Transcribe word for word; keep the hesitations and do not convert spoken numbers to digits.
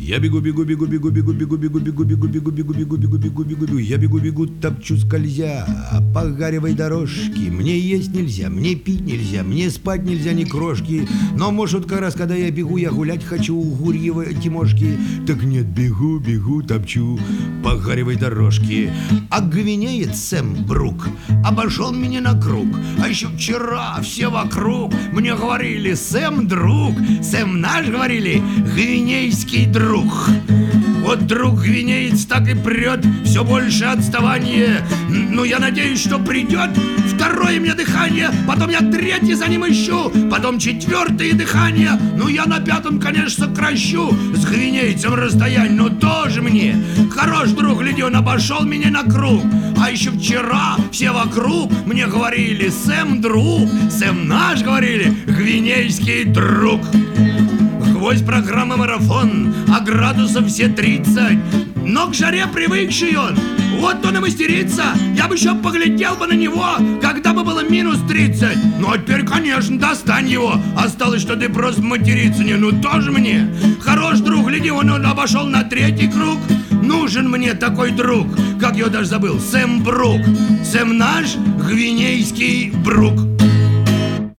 Я бегу, бегу, бегу, бегу, бегу, бегу, бегу, бегу, бегу, бегу, бегу, бегу, бегу, бегу, бегу, бегу. Я бегу, бегу, топчу скользя по гаревой дорожке. Мне есть нельзя, мне пить нельзя, мне спать нельзя ни крошки. Но, может, как раз, когда я бегу, я гулять хочу у Гурьевой Тимошки. Так нет, бегу, бегу, топчу по гаревой дорожке. А гвинеец Сэм Брук обошел меня на круг. А еще вчера все вокруг мне говорили: Сэм друг, Сэм наш, говорили, гвинейский друг. Вот друг гвинеец так и прет, все больше отставание. Ну, я надеюсь, что придет второе мне дыхание, потом я третье за ним ищу, потом четвертое дыхание. Ну, я на пятом, конечно, сокращу с гвинейцем расстояние, но тоже мне хорош друг, гляди, он обошел меня на круг. А еще вчера все вокруг мне говорили: Сэм друг, Сэм наш, говорили, гвинейский друг. Гвоздь программы марафон, а градусов все тридцать. Но к жаре привыкший он, вот он и мастерится. Я бы еще поглядел бы на него, когда бы было минус тридцать. Ну а теперь, конечно, достань его. Осталось, что ты просто материться не, ну тоже мне хорош друг, гляди, он, он обошел на третий круг. Нужен мне такой друг, как я даже забыл, Сэм Брук. Сэм наш, гвинейский Брук.